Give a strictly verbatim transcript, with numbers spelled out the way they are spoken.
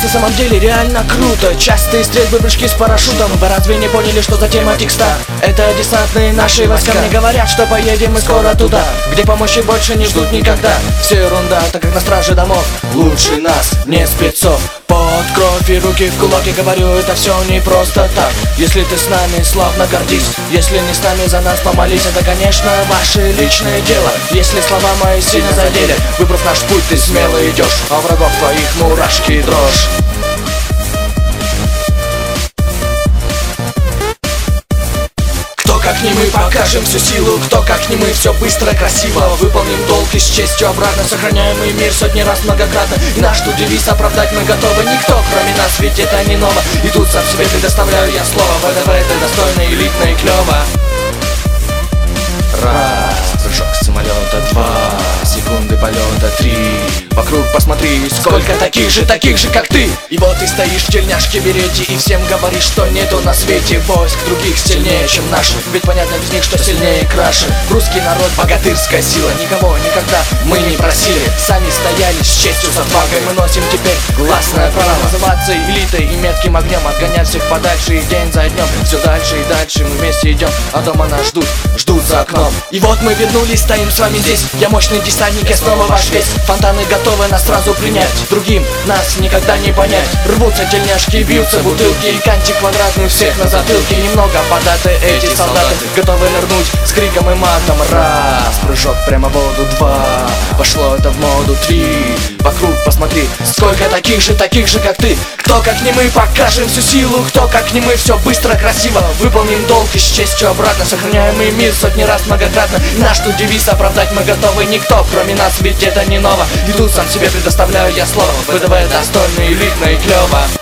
на самом деле реально круто. Частые стрельбы, прыжки с парашютом. Вы разве не поняли, что за тема Тикстар? Это десантные наши войска. Мне говорят, что поедем мы скоро туда, где помощи больше не ждут никогда. Все ерунда, так как на страже домов лучше нас, не спецов. Под кровь и руки в кулаки, говорю, это все не просто так. Если ты с нами, славно гордись. Если не с нами, за нас помолись. Это, конечно, ваше личное дело. Если слова мои сильно задели, выбрав наш путь, ты смело идешь, а врагов твоих мурашки и дрожь. Как не мы покажем всю силу, кто как не мы, все быстро, красиво. Выполним долг и с честью обратно, сохраняемый мир сотни раз многократно. И наш тут девиз оправдать мы готовы. Никто кроме нас, ведь это не ново. И тут сам себе предоставляю я слово. ВДВ это достойно, элитно и клево. Раз, прыжок с самолета, два, секунды полета, три. Вокруг посмотри, сколько таких же, таких же, как ты. И вот ты стоишь в тельняшке берете и всем говоришь, что нету на свете войск других сильнее, чем наши. Ведь понятно без них, что сильнее и краше. Русский народ, богатырская сила. Никого никогда мы не просили. Сами стояли с честью, с отвагой. Мы носим теперь гласное право называться элитой и метким огнем. Отгонять всех подальше и день за днем. Все дальше и дальше мы вместе идем, а дома нас ждут, ждут за окном. И вот мы вернулись, стоим с вами здесь. Я мощный десантник, я снова ваш весь. Фонтаны готовы нас сразу принять. Другим нас никогда не понять. Рвутся тельняшки, бьются бутылки. И кантик квадратный у всех на затылке. Немного податы эти солдаты, готовы нырнуть с криком и матом. Раз, прыжок прямо в воду, два. Пошло это в моду, три. Вокруг посмотри, сколько таких же, таких же, как ты. Кто как не мы, покажем всю силу. Кто как не мы, все быстро, красиво. Выполним долг и с честью обратно, сохраняемый мир сотни раз многократно. Наш тут девиз оправдать мы готовы. Никто кроме нас, ведь это не ново. И тут сам себе предоставляю я слово. ВДВ достойно, элитно и клево.